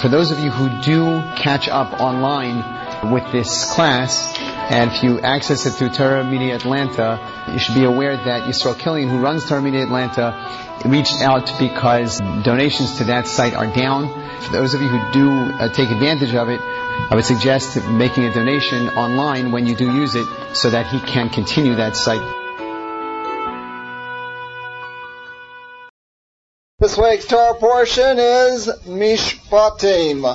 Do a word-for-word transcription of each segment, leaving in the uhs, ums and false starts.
For those of you who do catch up online with this class, and if you access it through Torah Media Atlanta, you should be aware that Yisrael Killian, who runs Torah Media Atlanta, reached out because donations to that site are down. For those of you who do uh, take advantage of it, I would suggest making a donation online when you do use it so that he can continue that site. This week's Torah portion is Mishpatim.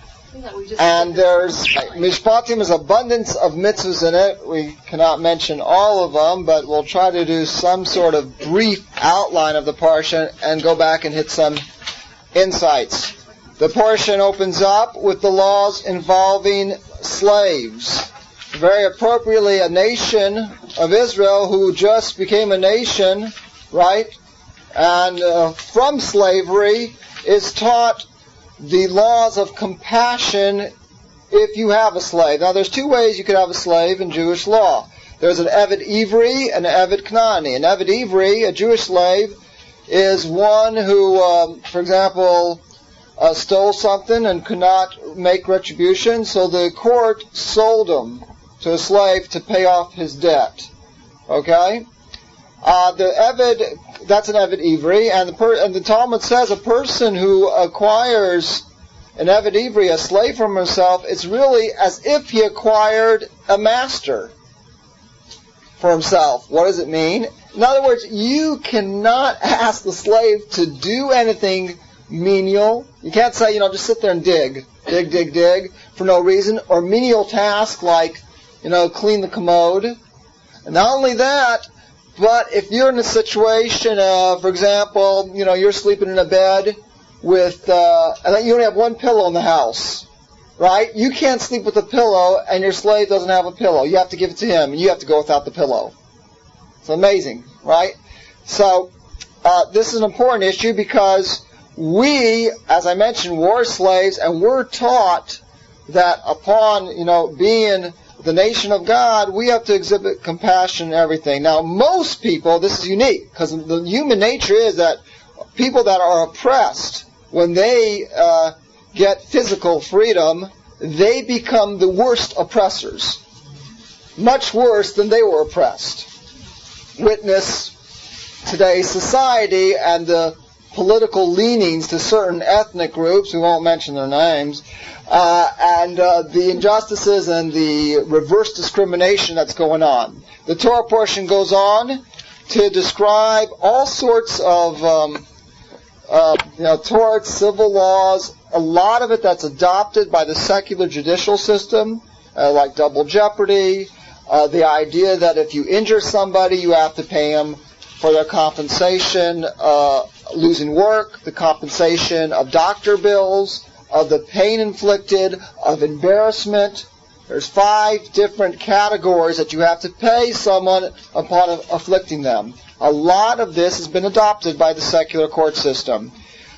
And there's, Mishpatim is abundance of mitzvahs in it. We cannot mention all of them, but we'll try to do some sort of brief outline of the portion and go back and hit some insights. The portion opens up with the laws involving slaves. Very appropriately, a nation of Israel who just became a nation, right? And uh, from slavery is taught the laws of compassion if you have a slave. Now there's two ways you could have a slave in Jewish law. There's an Eved Ivri and an Eved Knani. An Eved Ivri, a Jewish slave, is one who, um, for example, uh, stole something and could not make retribution, so the court sold him to a slave to pay off his debt. Okay? Uh, the Eved, that's an Eved Ivri, and the, per, and the Talmud says a person who acquires an Eved Ivri, a slave from himself, it's really as if he acquired a master for himself. What does it mean? In other words, you cannot ask the slave to do anything menial. You can't say, you know, just sit there and dig, dig, dig, dig, for no reason, or menial task like, you know, clean the commode. And not only that, but if you're in a situation, uh, for example, you know, you're sleeping in a bed with, uh, and you only have one pillow in the house, right? You can't sleep with a pillow, and your slave doesn't have a pillow. You have to give it to him, and you have to go without the pillow. It's amazing, right? So, uh, this is an important issue because we, as I mentioned, were slaves, and we're taught that upon, you know, being the nation of God, we have to exhibit compassion in everything. Now, most people, this is unique, because the human nature is that people that are oppressed, when they uh, get physical freedom, they become the worst oppressors. Much worse than they were oppressed. Witness today's society and the political leanings to certain ethnic groups, we won't mention their names, uh, and uh, the injustices and the reverse discrimination that's going on. The Torah portion goes on to describe all sorts of um, uh, you know, torts, civil laws, a lot of it that's adopted by the secular judicial system, uh, like double jeopardy, uh, the idea that if you injure somebody, you have to pay them for their compensation, uh, losing work, the compensation of doctor bills, of the pain inflicted, of embarrassment. There's five different categories that you have to pay someone upon afflicting them. A lot of this has been adopted by the secular court system.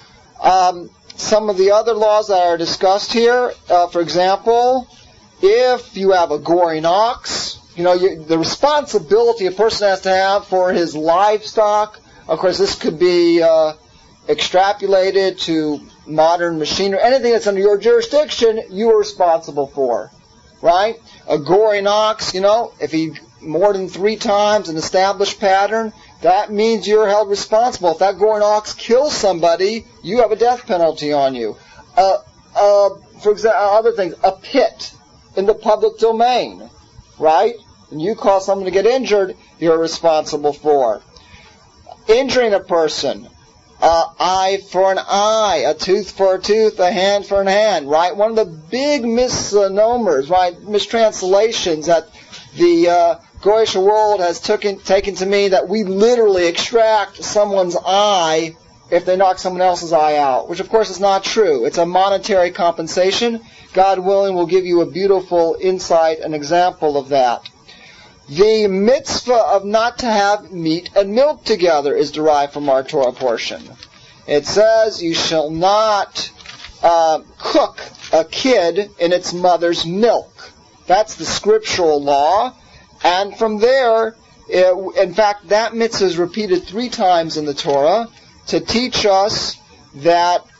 Um, some of the other laws that are discussed here, uh, for example, if you have a goring ox, you know, you, the responsibility a person has to have for his livestock. Of course, this could be uh, extrapolated to modern machinery. Anything that's under your jurisdiction, you are responsible for, right? A goring ox, you know, if he more than three times an established pattern, that means you're held responsible. If that goring ox kills somebody, you have a death penalty on you. Uh, uh, for example, other things, a pit in the public domain, right? And you cause someone to get injured, you're responsible for. Injuring a person, uh, eye for an eye, a tooth for a tooth, a hand for a hand, right? One of the big misnomers, right, mistranslations that the uh, Goyish world has taken, taken to mean that we literally extract someone's eye if they knock someone else's eye out, which of course is not true. It's a monetary compensation. God willing, will give you a beautiful insight and example of that. The mitzvah of not to have meat and milk together is derived from our Torah portion. It says, you shall not uh, cook a kid in its mother's milk. That's the scriptural law. And from there, it, in fact, that mitzvah is repeated three times in the Torah to teach us that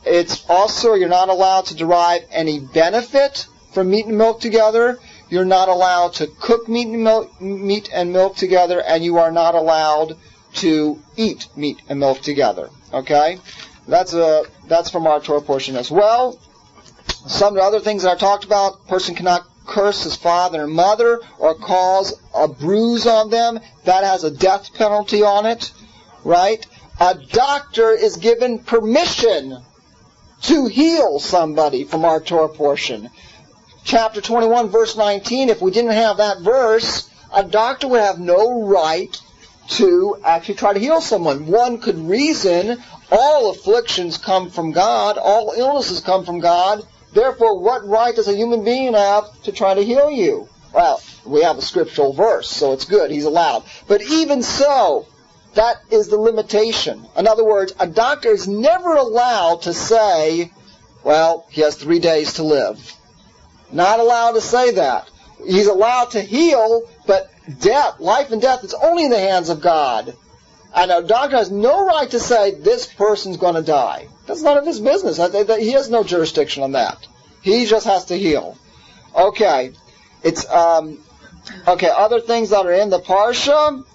It's also, you're not allowed to derive any benefit from meat and milk together. You're not allowed to cook meat and milk, meat and milk together, and you are not allowed to eat meat and milk together. Okay? That's a, that's from our Torah portion as well. Some of the other things that I talked about, a person cannot curse his father and mother or cause a bruise on them. That has a death penalty on it. Right? A doctor is given permission to heal somebody from our Torah portion. Chapter twenty-one, verse nineteen, if we didn't have that verse, a doctor would have no right to actually try to heal someone. One could reason, all afflictions come from God, all illnesses come from God, therefore what right does a human being have to try to heal you? Well, we have a scriptural verse, so it's good, he's allowed. But even so, that is the limitation. In other words, a doctor is never allowed to say, well, he has three days to live. Not allowed to say that. He's allowed to heal, but death, life and death, is only in the hands of God. And a doctor has no right to say, this person's going to die. That's none of his business. He has no jurisdiction on that. He just has to heal. Okay. It's, um, okay, other things that are in the Parsha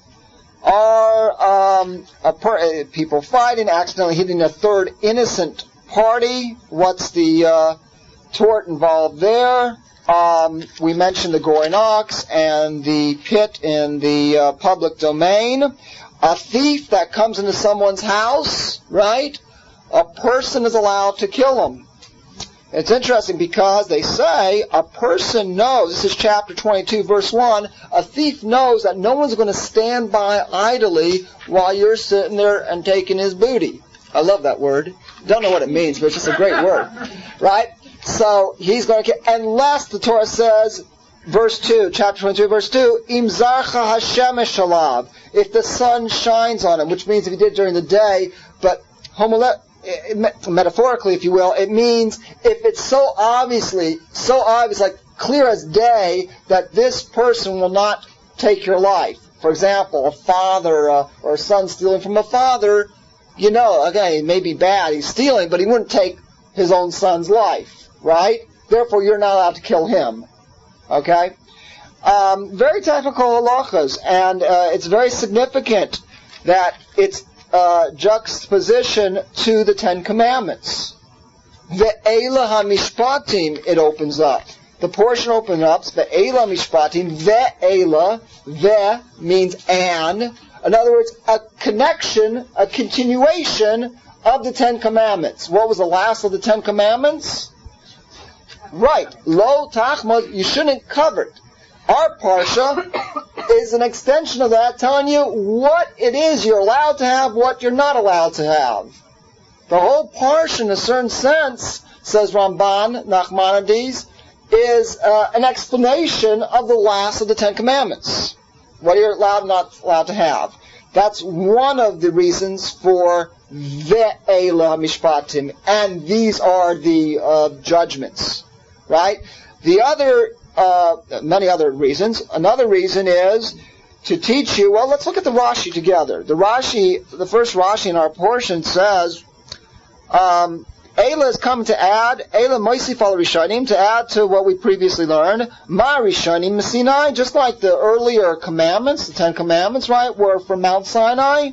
are um, a per- people fighting, accidentally hitting a third innocent party. What's the uh, tort involved there? Um, we mentioned the goring ox and the pit in the uh, public domain. A thief that comes into someone's house, right? A person is allowed to kill him. It's interesting because they say a person knows, this is chapter twenty-two, verse one, a thief knows that no one's going to stand by idly while you're sitting there and taking his booty. I love that word. Don't know what it means, but it's just a great word. Right? So he's going to kill, unless the Torah says, verse two, chapter twenty-two, verse two, Im zarcha hashemesh alav, if the sun shines on him, which means if he did it during the day, but homole- metaphorically, if you will, it means if it's so obviously, so obvious, like clear as day, that this person will not take your life. For example, a father uh, or a son stealing from a father, you know, again, it may be bad, he's stealing, but he wouldn't take his own son's life, right? Therefore, you're not allowed to kill him. Okay? Um, very technical halachas, and uh, it's very significant that it's uh, juxtaposition to the Ten Commandments. Ve'ela hamishpatim, it opens up. The portion opens up, ve'ela mishpatim, ve'ela, ve means and. In other words, a connection, a continuation of the Ten Commandments. What was the last of the Ten Commandments? Right. Lo tachmod, you shouldn't covet. Our parsha is an extension of that, telling you what it is you're allowed to have, what you're not allowed to have. The whole parsha, in a certain sense, says Ramban, Nachmanides, is uh, an explanation of the last of the Ten Commandments. What you're allowed and not allowed to have. That's one of the reasons for ve'ela mishpatim, and these are the uh, judgments. Right? The other, uh, many other reasons. Another reason is to teach you, well, let's look at the Rashi together. The Rashi, the first Rashi in our portion says, um, Eila has come to add, Eila moisif al rishonim, to add to what we previously learned, Ma rishonim Sinai, just like the earlier commandments, the Ten Commandments, right, were from Mount Sinai.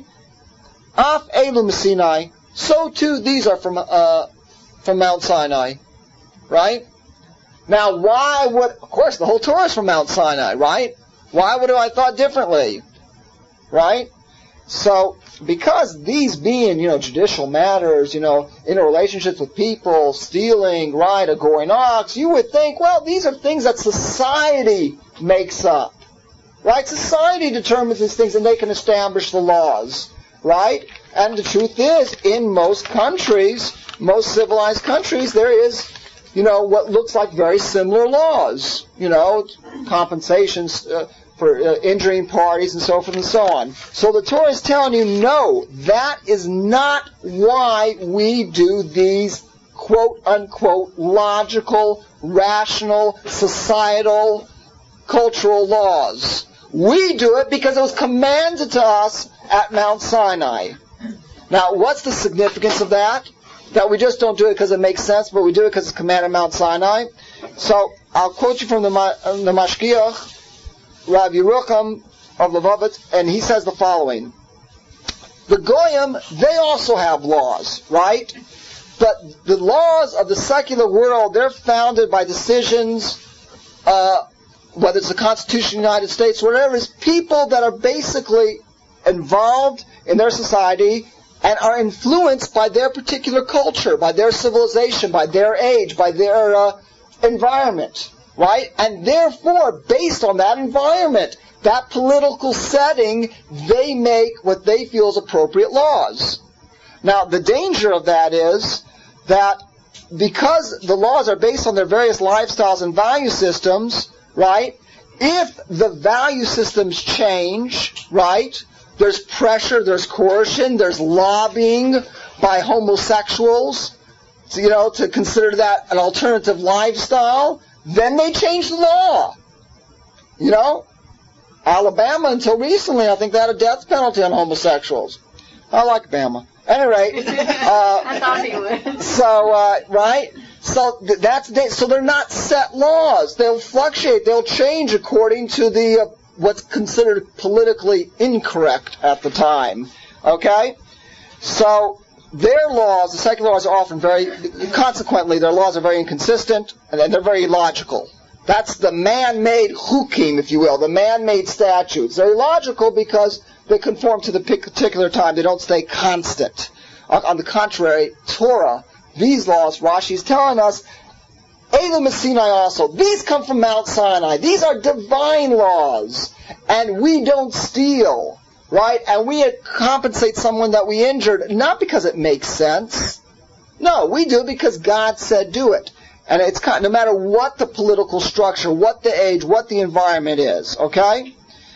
Af Eilu Sinai, so too these are from, uh, from Mount Sinai. Right? Now, why would, of course, the whole Torah is from Mount Sinai, right? Why would I thought differently? Right? So, because these being, you know, judicial matters, you know, interrelationships with people, stealing, right, a goring ox, you would think, well, these are things that society makes up. Right? Society determines these things and they can establish the laws. Right? And the truth is, in most countries, most civilized countries, there is, you know, what looks like very similar laws. You know, compensations uh, for uh, injuring parties and so forth and so on. So the Torah is telling you, no, that is not why we do these quote-unquote logical, rational, societal, cultural laws. We do it because it was commanded to us at Mount Sinai. Now, what's the significance of that? that we just don't do it because it makes sense, but we do it because it's commanded Mount Sinai. So I'll quote you from the, the Mashgiach, Rav Yerucham of Levovitz, and he says the following. The Goyim, they also have laws, right? But the laws of the secular world, they're founded by decisions, uh, whether it's the Constitution of the United States, whatever, is people that are basically involved in their society and are influenced by their particular culture, by their civilization, by their age, by their uh, environment, right? And therefore, based on that environment, that political setting, they make what they feel is appropriate laws. Now, the danger of that is that because the laws are based on their various lifestyles and value systems, right, if the value systems change, right, there's pressure, there's coercion, there's lobbying by homosexuals, to, you know, to consider that an alternative lifestyle, then they change the law. You know? Alabama, until recently, I think they had a death penalty on homosexuals. I like Bama. At any rate, uh, I thought he would. So, uh, right? So th- that's they, so they're not set laws. They'll fluctuate. They'll change according to the uh, what's considered politically incorrect at the time. Okay? So their laws, the secular laws, are often very, consequently, their laws are very inconsistent and they're very illogical. That's the man-made hukim, if you will, the man-made statutes. They're illogical because they conform to the particular time. They don't stay constant. On the contrary, Torah, these laws, Rashi's telling us, Elu Sinai also, these come from Mount Sinai. These are divine laws. And we don't steal, right? And we compensate someone that we injured, not because it makes sense. No, we do it because God said do it. And it's kind of, no matter what the political structure, what the age, what the environment is, okay?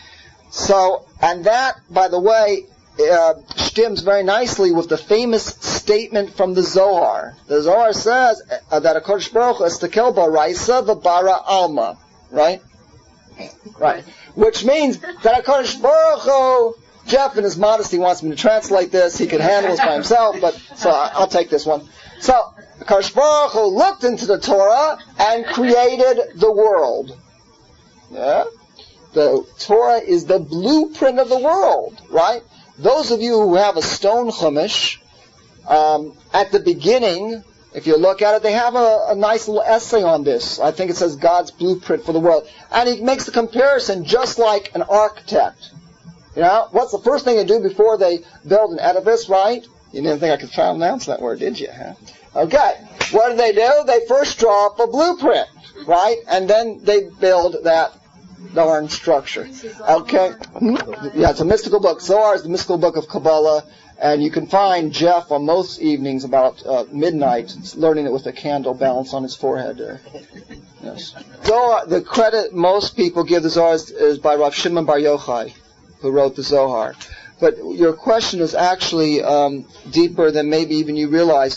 So, and that, by the way, uh, stems very nicely with the famous statement from the Zohar. The Zohar says uh, that a Kodesh Baruch Hu is tekel baraisa v'bara alma, right? Right. Which means that a Kodesh Baruch Hu, Jeff in his modesty wants me to translate this. He can handle this by himself, but so I'll take this one. So, Kodesh Baruch Hu looked into the Torah and created the world. Yeah? The Torah is the blueprint of the world, right? Those of you who have a stone chumash, um, at the beginning, if you look at it, they have a, a nice little essay on this. I think it says God's blueprint for the world. And he makes the comparison just like an architect. You know, what's the first thing they do before they build an edifice, right? You didn't think I could pronounce that word, did you? Huh? Okay. What do they do? They first draw up a blueprint, right? And then they build that darn structure. Okay? Hmm? Yeah, it's a mystical book. Zohar is the mystical book of Kabbalah, and you can find Jeff on most evenings about uh, midnight learning it with a candle balanced on his forehead there. Yes. Zohar, the credit most people give the Zohar is, is by Rav Shimon Bar Yochai, who wrote the Zohar. But your question is actually um, deeper than maybe even you realize.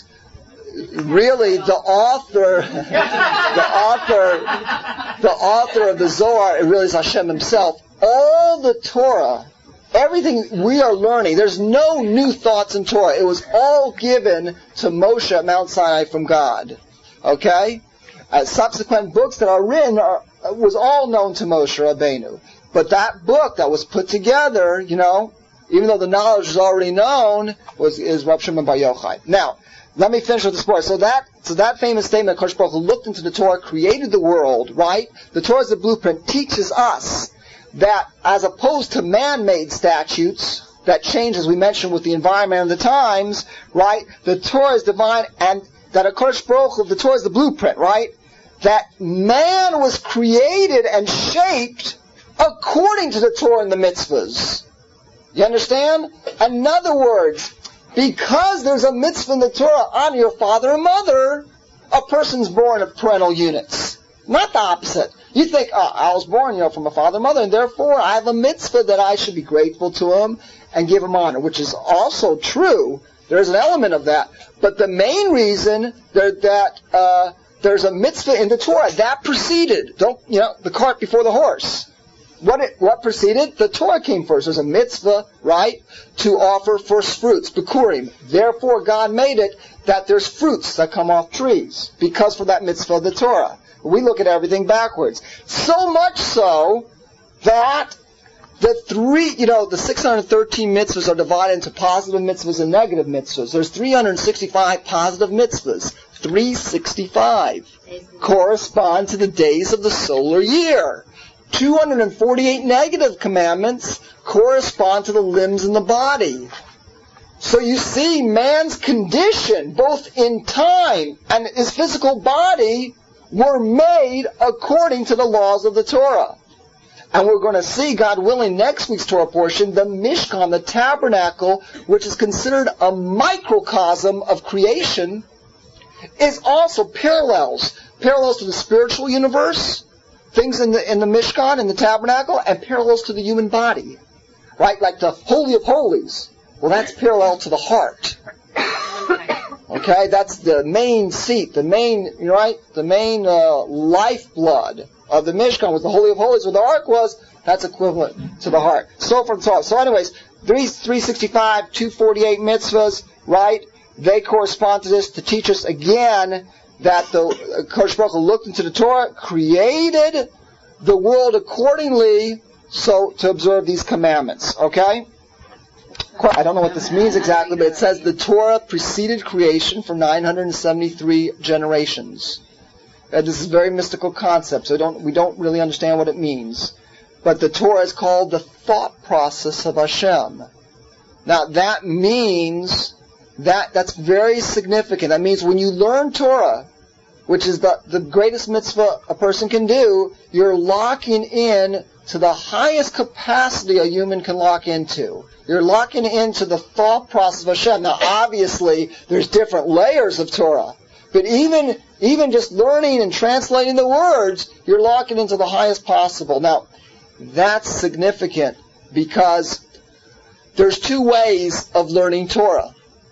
Really, the author, the author, the author of the Zohar, it really is Hashem himself. All the Torah, everything we are learning, there's no new thoughts in Torah. It was all given to Moshe at Mount Sinai from God. Okay? Uh, subsequent books that are written are, was all known to Moshe Rabbeinu. But that book that was put together, you know, even though the knowledge was already known, was is Rav Shimon Bar Yochai. Now, let me finish with this part. So that, so that famous statement, Kodesh Baruch Hu looked into the Torah, created the world, right? The Torah is the blueprint, teaches us that as opposed to man-made statutes that change, as we mentioned, with the environment and the times, right? The Torah is divine, and that a Kodesh Baruch Hu, the Torah is the blueprint, right? That man was created and shaped according to the Torah and the mitzvahs. You understand? In other words, because there's a mitzvah in the Torah, honor your father and mother, a person's born of parental units. Not the opposite. You think, oh, I was born, you know, from a father and mother, and therefore I have a mitzvah that I should be grateful to him and give him honor, which is also true. There's an element of that. But the main reason that, that uh, there's a mitzvah in the Torah, that preceded, don't, you know, the cart before the horse. What it, what preceded? The Torah came first. There's a mitzvah, right, to offer first fruits, Bikurim. Therefore, God made it that there's fruits that come off trees, because for that mitzvah of the Torah. We look at everything backwards. So much so that the three, you know, the six hundred thirteen mitzvahs are divided into positive mitzvahs and negative mitzvahs. There's three hundred sixty-five positive mitzvahs. three hundred sixty-five correspond to the days of the solar year. two hundred forty-eight negative commandments correspond to the limbs in the body. So you see, man's condition, both in time and his physical body, were made according to the laws of the Torah. And we're going to see, God willing, next week's Torah portion, the Mishkan, the tabernacle, which is considered a microcosm of creation, is also parallels. Parallels to the spiritual universe, things in the in the Mishkan, in the tabernacle, and parallels to the human body. Right? Like the Holy of Holies. Well, that's parallel to the heart. Okay? That's the main seat, the main, right? The main uh, lifeblood of the Mishkan was the Holy of Holies. Where the Ark was, that's equivalent to the heart. So forth and so on. So anyways, three hundred sixty-five, two hundred forty-eight mitzvahs, right? They correspond to this to teach us again that the uh, Kodesh Baruch Hu looked into the Torah, created the world accordingly, so to observe these commandments. Okay? I don't know what this means exactly, but it says the Torah preceded creation for nine hundred seventy-three generations. Uh, this is a very mystical concept, so don't, we don't really understand what it means. But the Torah is called the thought process of Hashem. Now that means that that's very significant. That means when you learn Torah, which is the, the greatest mitzvah a person can do, you're locking in to the highest capacity a human can lock into. You're locking into the thought process of Hashem. Now, obviously, there's different layers of Torah. But even, even just learning and translating the words, you're locking into the highest possible. Now, that's significant because there's two ways of learning Torah.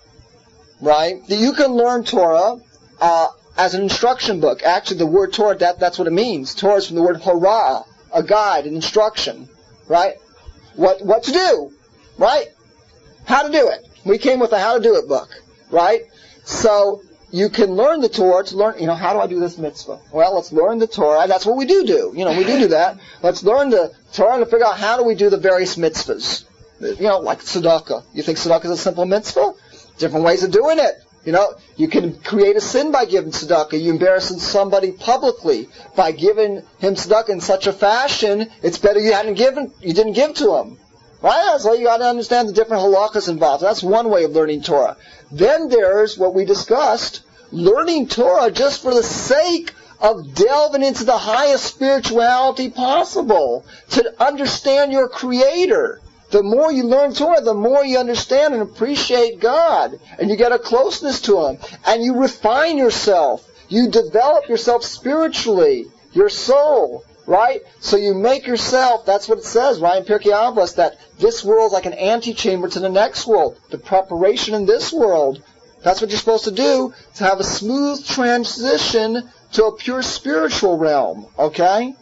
Right? You can learn Torah uh, as an instruction book. Actually, the word Torah, that, that's what it means. Torah is from the word horah, a guide, an instruction. Right? What what to do. Right? How to do it. We came with a how to do it book. Right? So, you can learn the Torah to learn, you know, how do I do this mitzvah? Well, let's learn the Torah. That's what we do do. You know, we do do that. Let's learn the Torah to figure out how do we do the various mitzvahs. You know, like tzedakah. You think tzedakah is a simple mitzvah? Different ways of doing it. You know, you can create a sin by giving tzedakah. You embarrass somebody publicly by giving him tzedakah in such a fashion, it's better you hadn't given, you didn't give to him. Right? So you got to understand the different halachas involved. That's one way of learning Torah. Then there's what we discussed, learning Torah just for the sake of delving into the highest spirituality possible, to understand your Creator. The more you learn Torah, the more you understand and appreciate God. And you get a closeness to Him. And you refine yourself. You develop yourself spiritually, your soul. Right? So you make yourself, that's what it says, right, in Pirkei Avos, that this world is like an antechamber to the next world. The preparation in this world, that's what you're supposed to do, to have a smooth transition to a pure spiritual realm. Okay?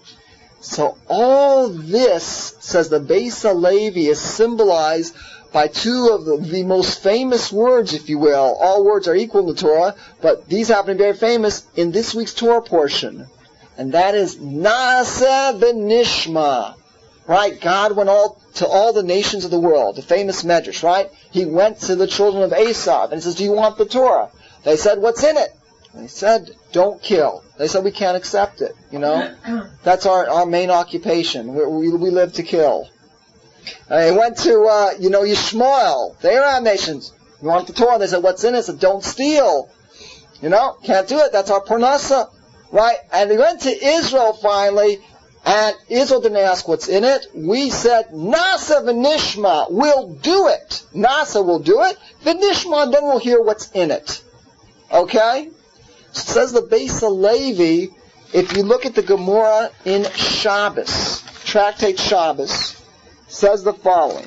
So all this, says the Beis HaLevi, is symbolized by two of the, the most famous words, if you will. All words are equal in the Torah, but these happen to be very famous in this week's Torah portion. And that is Na'aseh v'nishma. Right? God went all to all the nations of the world. The famous Medrash, right? He went to the children of Esav and he says, do you want the Torah? They said, what's in it? They said, don't kill. They said, we can't accept it. You know? That's our, our main occupation. We, we, we live to kill. And they went to, uh, you know, Yishmael, the Arab nations. You want the Torah? They said, what's in it? They said, don't steal. You know? Can't do it. That's our parnasa. Right? And we went to Israel finally, and Israel didn't ask what's in it. We said, Na'aseh v'nishma, we'll do it. Na'aseh will do it. V'nishma, then we'll hear what's in it. Okay? So it says the Beis HaLevi, if you look at the Gemara in Shabbos, Tractate Shabbos, says the following.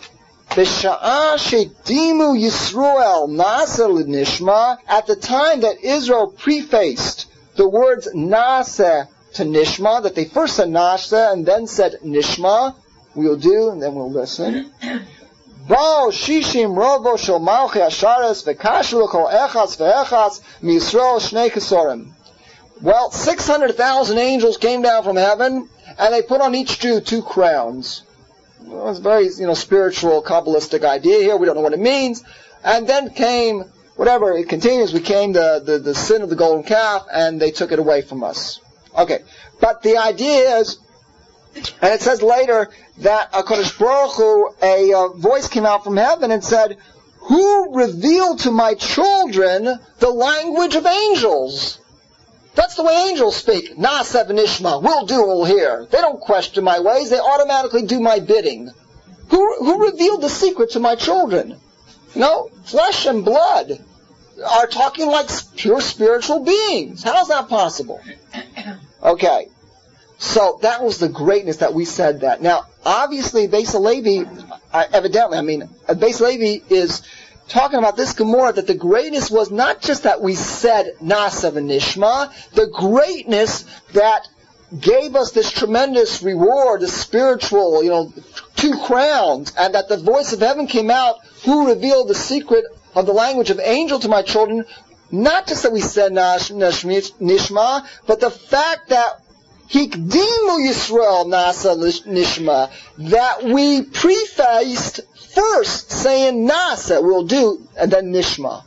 B'sha'ah shedimu Yisrael Na'aseh l'nishma, at the time that Israel prefaced the words Na'aseh to Nishma, that they first said Na'aseh and then said Nishma, we'll do and then we'll listen. Bo shishim rovo shel malchi ashares v'kashu l'kol echas v'echas miYisrael shnei kesorim. Well, six hundred thousand angels came down from heaven, and they put on each Jew two crowns. Well, it's a very, you know, spiritual, Kabbalistic idea here. We don't know what it means. And then came, whatever, it continues, we came the, the, the sin of the golden calf, and they took it away from us. Okay. But the idea is, and it says later that HaKadosh Baruch Hu, a uh, voice came out from heaven and said, who revealed to my children the language of angels? That's the way angels speak. Na'aseh v'nishma. We'll do, we'll hear. They don't question my ways. They automatically do my bidding. Who, who revealed the secret to my children? No, flesh and blood are talking like pure spiritual beings. How is that possible? Okay. So that was the greatness that we said that. Now, obviously, Beis Halevi, uh, evidently, I mean, Beis Halevi is talking about this Gemara, that the greatness was not just that we said Na'aseh v'nishma, the greatness that gave us this tremendous reward, this spiritual, you know, two crowns, and that the voice of heaven came out, who revealed the secret of the language of angel to my children, not just that we said Nishma, but the fact that Hikdimu Yisrael Nasa Nishma, that we prefaced first saying Nasa, we'll do, and then Nishma.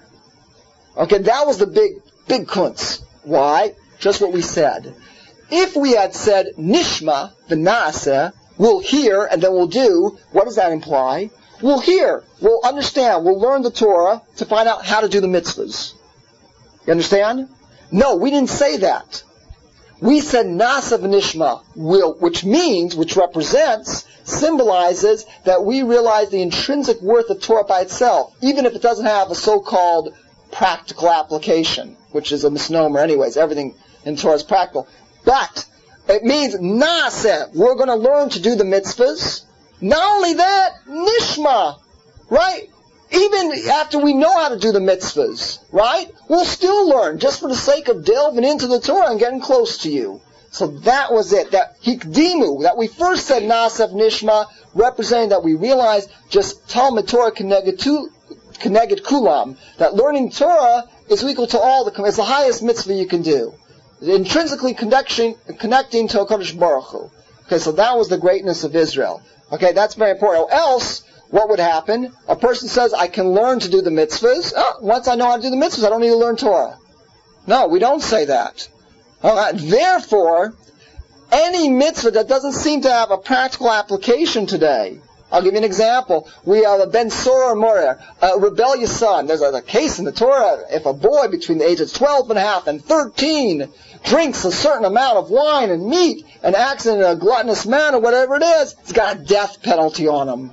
Okay, that was the big, big kunz. Why? Just what we said. If we had said Nishma, the Nasa, we'll hear, and then we'll do, what does that imply? We'll hear, we'll understand, we'll learn the Torah to find out how to do the mitzvahs. You understand? No, we didn't say that. We said Na'aseh v'nishma, will, which means, which represents, symbolizes that we realize the intrinsic worth of Torah by itself, even if it doesn't have a so-called practical application, which is a misnomer anyways. Everything in Torah is practical. But it means Na'aseh, we're going to learn to do the mitzvahs. Not only that, Nishma, right? Even after we know how to do the mitzvahs, right? We'll still learn, just for the sake of delving into the Torah and getting close to you. So that was it. That hikdimu, that we first said Na'aseh v'nishma, representing that we realized just Talmud Torah connected to connected kulam, that learning Torah is equal to all the, it's the highest mitzvah you can do. Intrinsically connecting, connecting to HaKadosh Baruch Hu. Okay, so that was the greatness of Israel. Okay, that's very important. Else, what would happen? A person says, I can learn to do the mitzvahs. Oh, once I know how to do the mitzvahs, I don't need to learn Torah. No, we don't say that. Uh, therefore, any mitzvah that doesn't seem to have a practical application today, I'll give you an example. We have a Ben Sora Morer, a rebellious son. There's a, a case in the Torah, if a boy between the ages of twelve and a half and thirteen drinks a certain amount of wine and meat and acts in a gluttonous manner, whatever it is, he's got a death penalty on him.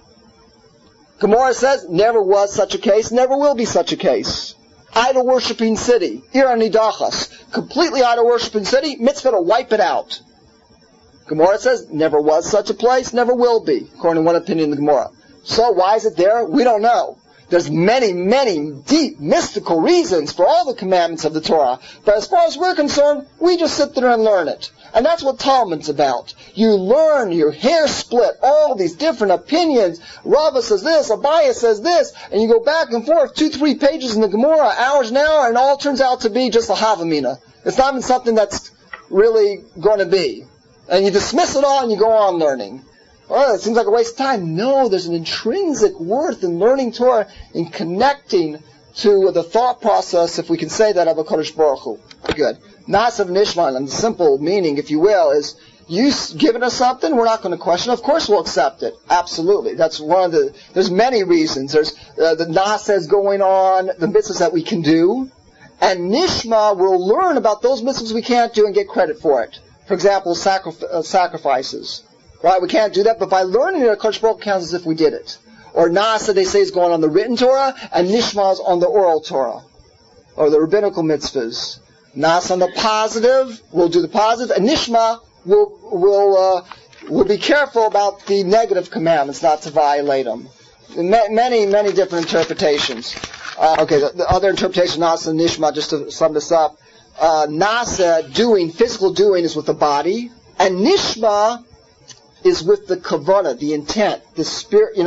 Gemara says, never was such a case, never will be such a case. Idol-worshipping city, Ir Nidachas, completely idol-worshipping city, mitzvah to wipe it out. Gemara says, never was such a place, never will be, according to one opinion of the Gemara. So why is it there? We don't know. There's many, many deep, mystical reasons for all the commandments of the Torah. But as far as we're concerned, we just sit there and learn it. And that's what Talmud's about. You learn, your hair split, all these different opinions. Rava says this, Abaye says this, and you go back and forth, two, three pages in the Gemara, hours an hour, and it all turns out to be just a Havamina. It's not even something that's really going to be. And you dismiss it all and you go on learning. Oh, it seems like a waste of time. No, there's an intrinsic worth in learning Torah, in connecting to the thought process, if we can say that, of HaKadosh Baruch Hu. Good. Na'aseh v'nishma, and the simple meaning, if you will, is you giving us something, we're not going to question. Of course we'll accept it. Absolutely. That's one of the, there's many reasons. There's uh, the Na'aseh going on, the mitzvahs that we can do, and Nishma will learn about those mitzvahs we can't do and get credit for it. For example, sacrif- uh, sacrifices. Right, we can't do that, but by learning it, HaKadosh Baruch Hu counts as if we did it. Or Na'aseh, they say, is going on the written Torah, and Nishma is on the oral Torah, or the rabbinical mitzvahs. Na'aseh on the positive, we'll do the positive, and Nishma will will uh, will be careful about the negative commandments, not to violate them. Many, many different interpretations. Uh, okay, the, the other interpretation of Na'aseh and Nishma, just to sum this up, uh, Na'aseh, doing, physical doing, is with the body, and Nishma is with the kavanah, the intent, the spirit, you know,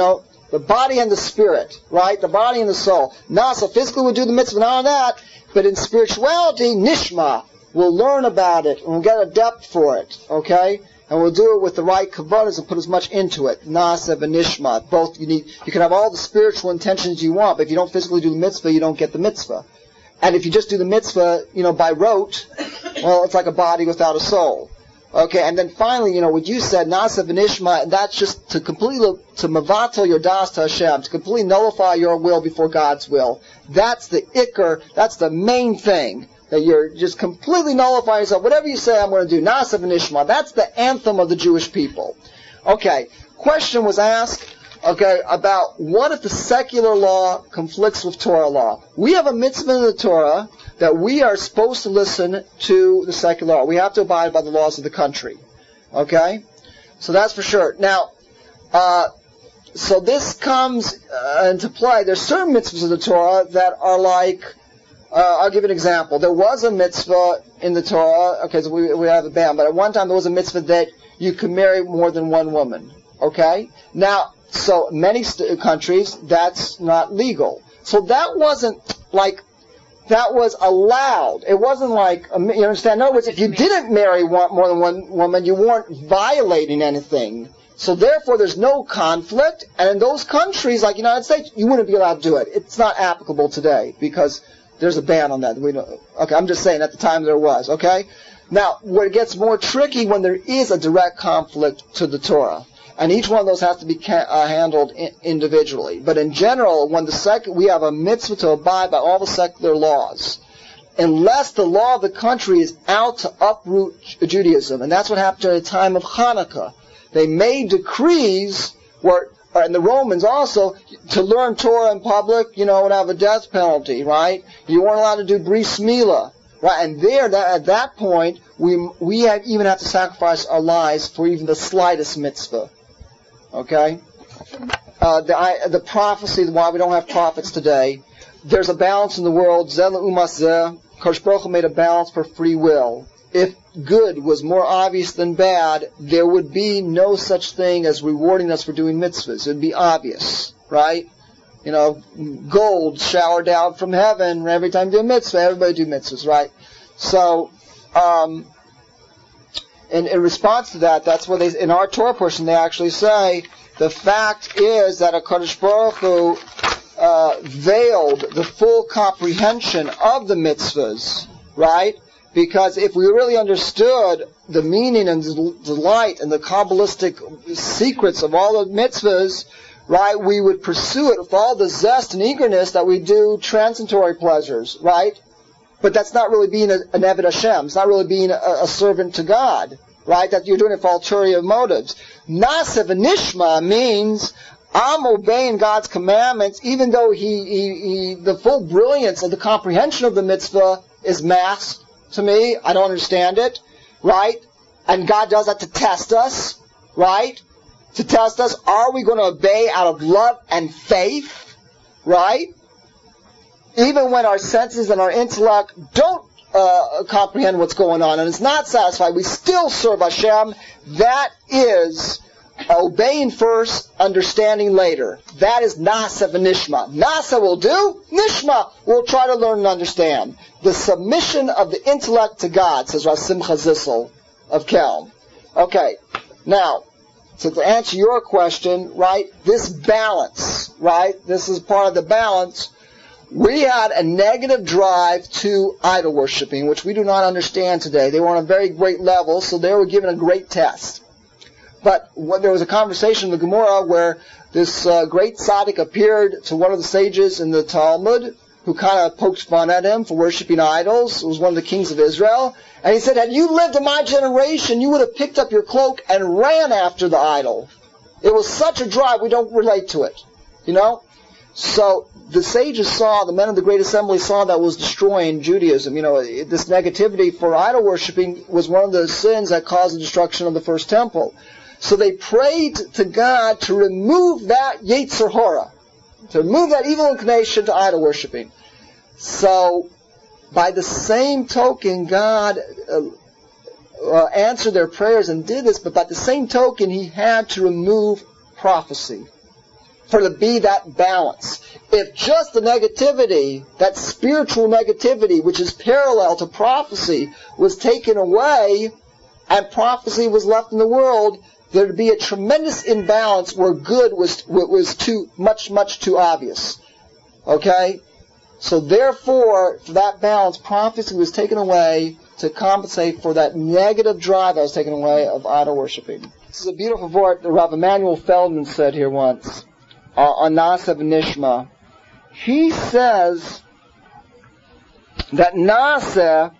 The body and the spirit, right? The body and the soul. Nasa, physically we'll do the mitzvah and all that, but in spirituality, nishma, we'll learn about it, and we'll get a depth for it, okay? And we'll do it with the right kavanas and put as much into it. Nasa and nishma. Both, you need, you can have all the spiritual intentions you want, but if you don't physically do the mitzvah, you don't get the mitzvah. And if you just do the mitzvah, you know, by rote, well, it's like a body without a soul. Okay, and then finally, you know, what you said, Nasa v'nishma, that's just to completely, to mavatal your das to Hashem, to completely nullify your will before God's will. That's the ikr, that's the main thing, that you're just completely nullifying yourself. Whatever you say, I'm going to do. Nasa v'nishma, that's the anthem of the Jewish people. Okay, question was asked, okay, about what if the secular law conflicts with Torah law. We have a mitzvah in the Torah that we are supposed to listen to the secular law. We have to abide by the laws of the country. Okay? So that's for sure. Now, uh, so this comes uh, into play. There's certain mitzvahs of the Torah that are like, uh, I'll give you an example. There was a mitzvah in the Torah, okay, so we, we have a ban, but at one time there was a mitzvah that you could marry more than one woman. Okay? Now, so many st- countries, that's not legal. So that wasn't like, that was allowed. It wasn't like, you understand? In other words, if you didn't marry one, more than one woman, you weren't violating anything. So therefore, there's no conflict. And in those countries, like the United States, you wouldn't be allowed to do it. It's not applicable today because there's a ban on that. We don't, okay, I'm just saying at the time there was. Okay. Now, where it gets more tricky when there is a direct conflict to the Torah. And each one of those has to be ca- uh, handled in- individually. But in general, when the sec- we have a mitzvah to abide by all the secular laws, unless the law of the country is out to uproot Judaism. And that's what happened during the time of Hanukkah. They made decrees, where, and the Romans also, to learn Torah in public, you know, would have a death penalty, right? You weren't allowed to do bris milah. Right, and there, that, at that point, we we have, even have to sacrifice our lives for even the slightest mitzvah. Okay? Uh, the, I, the prophecy, why we don't have prophets today, there's a balance in the world. Zeh le'umas zeh. Kadosh Baruch Hu made a balance for free will. If good was more obvious than bad, there would be no such thing as rewarding us for doing mitzvahs. It would be obvious, right? You know, gold showered down from heaven every time you do a mitzvah. Everybody do mitzvahs, right? So, um, in, in response to that, that's where they, in our Torah portion, they actually say, the fact is that HaKadosh Baruch Hu uh, veiled the full comprehension of the mitzvahs, right? Because if we really understood the meaning and the delight and the Kabbalistic secrets of all the mitzvahs, right, we would pursue it with all the zest and eagerness that we do transitory pleasures, right? But that's not really being a, an Eved Hashem. It's not really being a, a servant to God, right? That you're doing it for ulterior motives. Nasa v'nishma means I'm obeying God's commandments, even though he, he, he, the full brilliance of the comprehension of the mitzvah is masked to me. I don't understand it, right? And God does that to test us, right? To test us, are we going to obey out of love and faith, right? Even when our senses and our intellect don't uh, comprehend what's going on and it's not satisfied, we still serve Hashem. That is obeying first, understanding later. That is Nasa v'nishma. Nasa will do, Nishma will try to learn and understand. The submission of the intellect to God, says Rav Simcha Zissel of Kelm. Okay, now, so to answer your question, right, this balance, right, this is part of the balance. We had a negative drive to idol worshiping, which we do not understand today. They were on a very great level, so they were given a great test. But when there was a conversation in the Gemara where this uh, great tzaddik appeared to one of the sages in the Talmud, who kind of poked fun at him for worshiping idols. It was one of the kings of Israel. And he said, had you lived in my generation, you would have picked up your cloak and ran after the idol. It was such a drive, we don't relate to it. You know? So the sages saw, the men of the Great Assembly saw that was destroying Judaism. You know, this negativity for idol worshiping was one of the sins that caused the destruction of the first temple. So they prayed to God to remove that Yetzer Hara, to remove that evil inclination to idol worshiping. So, by the same token, God uh, uh, answered their prayers and did this, but by the same token, He had to remove prophecy. for there to be that balance. If just the negativity, that spiritual negativity, which is parallel to prophecy, was taken away and prophecy was left in the world, there would be a tremendous imbalance where good was was too much, much too obvious. Okay? So therefore, for that balance, prophecy was taken away to compensate for that negative drive that was taken away of idol worshiping. This is a beautiful word that Rav Emanuel Feldman said here once uh, on Nasa V'Nishma. He says that Nasa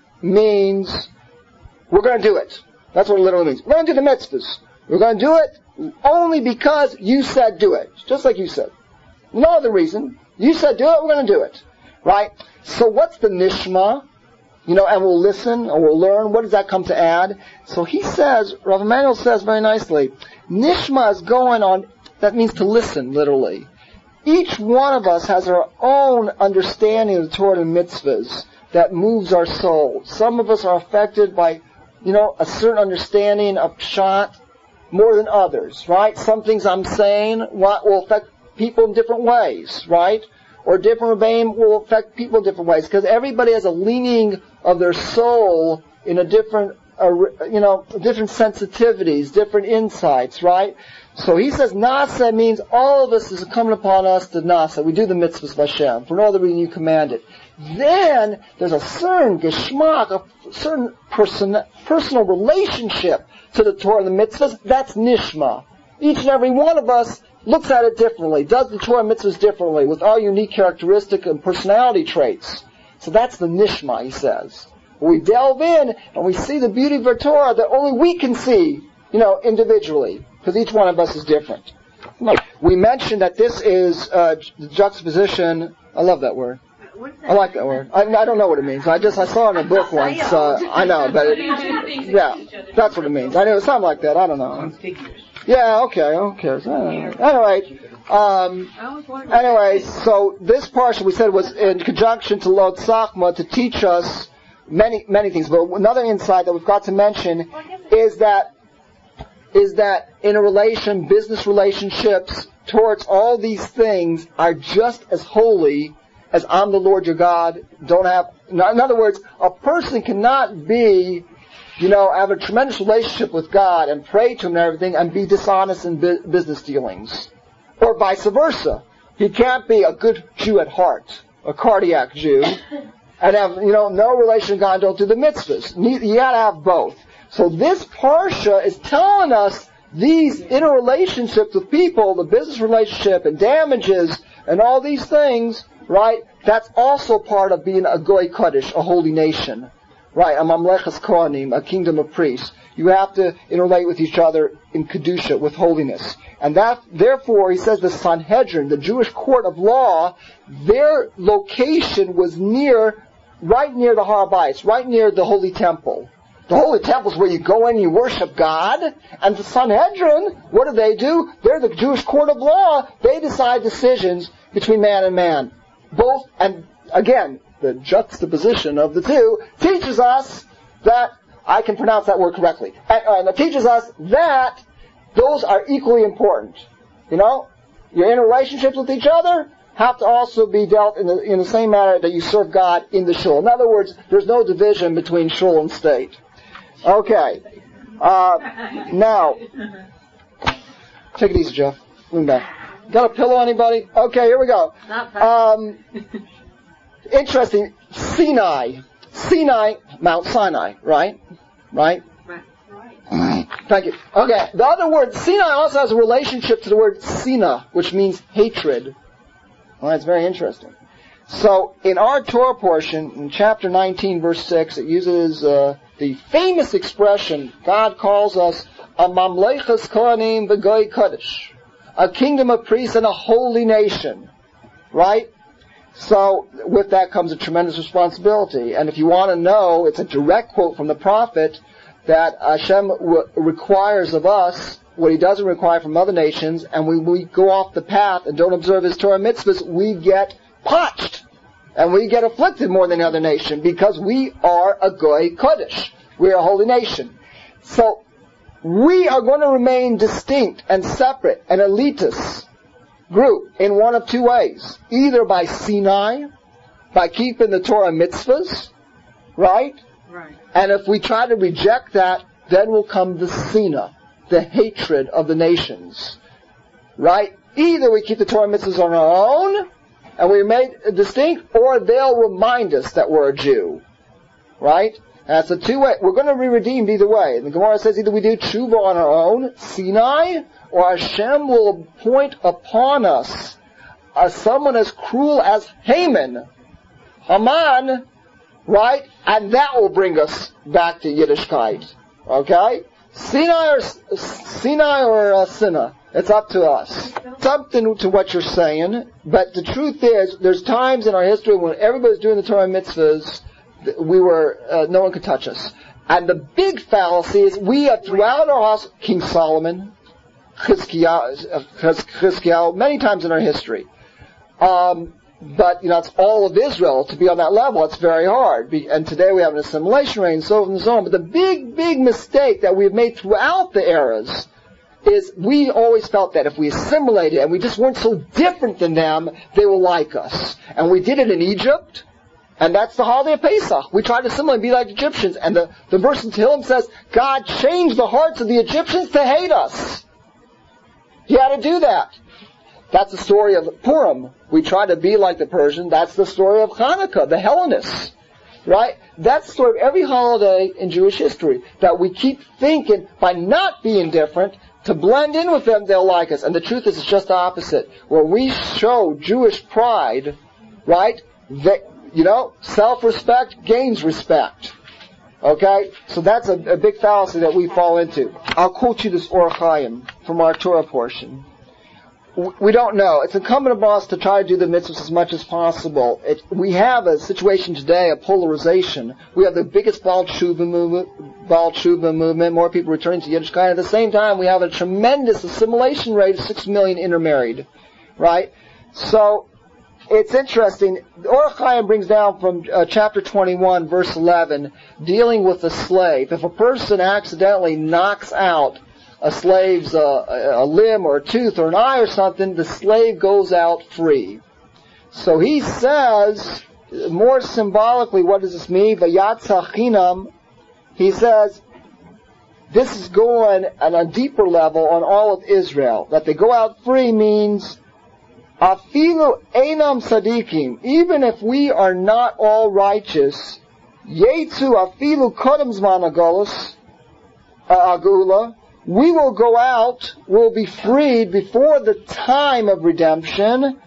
means we're going to do it. That's what it literally means. We're going to do the mitzvahs. We're going to do it only because you said do it. Just like you said. No other reason. You said do it, we're going to do it. Right? So what's the nishma? You know, and we'll listen, and we'll learn. What does that come to add? So he says, Rav Emanuel says very nicely, nishma is going on, that means to listen, literally. Each one of us has our own understanding of the Torah and mitzvahs that moves our soul. Some of us are affected by, you know, a certain understanding of pshat more than others, right? Some things I'm saying will affect people in different ways, right? Or different rebbeim will affect people in different ways, because everybody has a leaning of their soul in a different, uh, you know, different sensitivities, different insights, right? So he says Nasa means all of us is coming upon us to Nasa. We do the mitzvahs of Hashem. For no other reason you command it. Then there's a certain geschmack, a certain person, personal relationship to the Torah and the mitzvahs. That's nishma. Each and every one of us looks at it differently, does the Torah and mitzvahs differently, with our unique characteristic and personality traits. So that's the nishma, he says. We delve in and we see the beauty of the Torah that only we can see, you know, individually, because each one of us is different. We mentioned that this is uh, the juxtaposition. I love that word. I like that word. I, I don't know what it means. I just I saw it in a book once. Uh, I know, but it, yeah, that's what it means. I know something like that. I don't know. Yeah, okay, okay. Anyway, um, anyway, so this portion we said was in conjunction to Lod Sachma to teach us many, many things. But another insight that we've got to mention is that, is that in a relation, business relationships towards all these things are just as holy as I'm the Lord your God. Don't have, in other words, a person cannot be, you know, have a tremendous relationship with God and pray to Him and everything and be dishonest in bu- business dealings. Or vice versa. He can't be a good Jew at heart, a cardiac Jew, and have, you know, no relation to God, don't do the mitzvahs. You gotta have both. So this parsha is telling us these interrelationships with people, the business relationship and damages and all these things, right? That's also part of being a goy kodesh, a holy nation. Right, a mamlechas kohanim, a kingdom of priests. You have to interrelate with each other in kedusha, with holiness. And that, therefore, he says the Sanhedrin, the Jewish court of law, their location was near, right near the Har Bayis, right near the Holy Temple. The Holy Temple is where you go in and you worship God. And the Sanhedrin, what do they do? They're the Jewish court of law. They decide decisions between man and man. Both, and again, the juxtaposition of the two teaches us that, I can pronounce that word correctly, and, uh, and it teaches us that those are equally important. You know, your interrelationships with each other have to also be dealt in the, in the same manner that you serve God in the shul. In other words, there's no division between shul and state. Okay. Uh, now, take it easy, Jeff. Lean back. Got a pillow, anybody? Okay, here we go. Um, Interesting, Sinai. Sinai, Mount Sinai, right? Right? Right. Thank you. Okay, the other word, Sinai also has a relationship to the word Sina, which means hatred. Well, that's very interesting. So, in our Torah portion, in chapter nineteen, verse six, it uses uh, the famous expression, God calls us a mamlechas kohanim v'goy kodesh, a kingdom of priests and a holy nation. Right? So, with that comes a tremendous responsibility. And if you want to know, it's a direct quote from the prophet that Hashem w- requires of us what He doesn't require from other nations, and when we go off the path and don't observe His Torah mitzvahs, we get potched. And we get afflicted more than the other nation, because we are a goy kodesh. We are a holy nation. So, we are going to remain distinct and separate and elitist. grew in one of two ways. Either by Sinai, by keeping the Torah mitzvahs, right? Right. And if we try to reject that, then will come the Sina, the hatred of the nations. Right? Either we keep the Torah mitzvahs on our own, and we're made distinct, or they'll remind us that we're a Jew. Right? That's a two-way. We're going to be redeemed either way. And the Gemara says either we do tshuva on our own, Sinai, or Hashem will appoint upon us uh, someone as cruel as Haman, Haman, right? And that will bring us back to Yiddishkeit. Okay? Sinai or Sinai or uh, Sinna. It's up to us. Something to what you're saying, but the truth is, there's times in our history when everybody's doing the Torah mitzvahs, we were, uh, no one could touch us. And the big fallacy is we have throughout our house, King Solomon, Chizkiyahu, many times in our history. Um, but, you know, it's all of Israel to be on that level. It's very hard. And today we have an assimilation rate and so on and so on. But the big, big mistake that we've made throughout the eras is we always felt that if we assimilated and we just weren't so different than them, they will like us. And we did it in Egypt. And that's the holiday of Pesach. We tried to assimilate and be like Egyptians. And the, the verse in Tehillim says, God changed the hearts of the Egyptians to hate us. He had to do that. That's the story of Purim. We try to be like the Persian. That's the story of Hanukkah, the Hellenists. Right? That's the story of every holiday in Jewish history. That we keep thinking, by not being different, to blend in with them, they'll like us. And the truth is, it's just the opposite. When we show Jewish pride, right, that, you know, self-respect gains respect. Okay? So that's a, a big fallacy that we fall into. I'll quote you this Or Chaim from our Torah portion. We don't know. It's incumbent upon us to try to do the mitzvahs as much as possible. It, we have a situation today, a polarization. We have the biggest Baal Tshuva movement, Baal Tshuva movement, more people returning to Yiddishkeit. At the same time, we have a tremendous assimilation rate of six million intermarried. Right? So, it's interesting. The Or Chaim brings down from uh, chapter twenty-one, verse eleven, dealing with the slave. If a person accidentally knocks out a slave's uh, a limb or a tooth or an eye or something, the slave goes out free. So he says, more symbolically, what does this mean? Vayatza chinam. He says, this is going on a deeper level on all of Israel. That they go out free means, afilu einam sadikim. Even if we are not all righteous, yetzu afilu kodem zman agulus, agula, we will go out, we'll be freed before the time of redemption.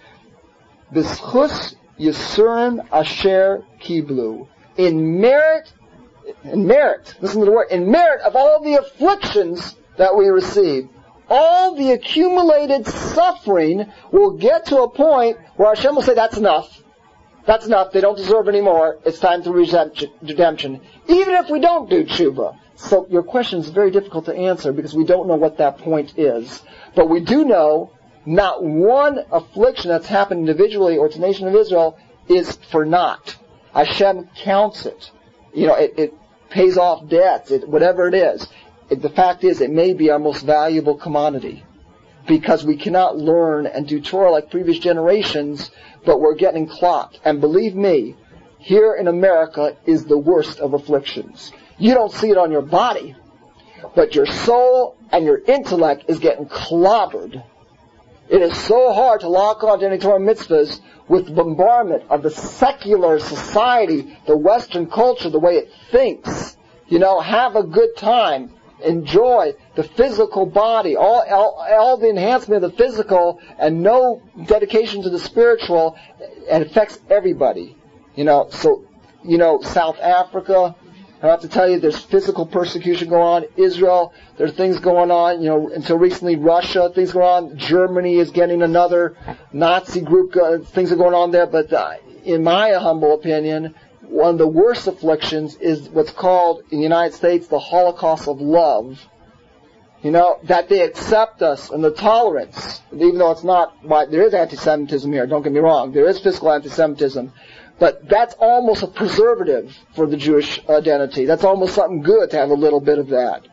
B'schus Yisurim Asher Kiblu. In merit, in merit, listen to the word, in merit of all the afflictions that we receive, all the accumulated suffering will get to a point where Hashem will say, that's enough. That's enough. They don't deserve any more. It's time for redemption. Even if we don't do tshuva. So your question is very difficult to answer because we don't know what that point is. But we do know not one affliction that's happened individually or to the nation of Israel is for naught. Hashem counts it. You know, it, it pays off debts, it, whatever it is. It, the fact is, it may be our most valuable commodity because we cannot learn and do Torah like previous generations, but we're getting clocked. And believe me, here in America is the worst of afflictions. You don't see it on your body, but your soul and your intellect is getting clobbered. It is so hard to lock on to any Torah mitzvahs with bombardment of the secular society, the Western culture, the way it thinks. You know, have a good time. Enjoy the physical body, all, all, all the enhancement of the physical, and no dedication to the spiritual, and it affects everybody. You know, so, you know, South Africa, I have to tell you, there's physical persecution going on. Israel, there are things going on. You know, until recently, Russia, things going on. Germany is getting another Nazi group. Uh, things are going on there. But uh, in my humble opinion, one of the worst afflictions is what's called in the United States the Holocaust of love. You know, that they accept us and the tolerance, even though it's not. There is anti-Semitism here. Don't get me wrong. There is physical anti-Semitism. But that's almost a preservative for the Jewish identity. That's almost something good to have a little bit of that.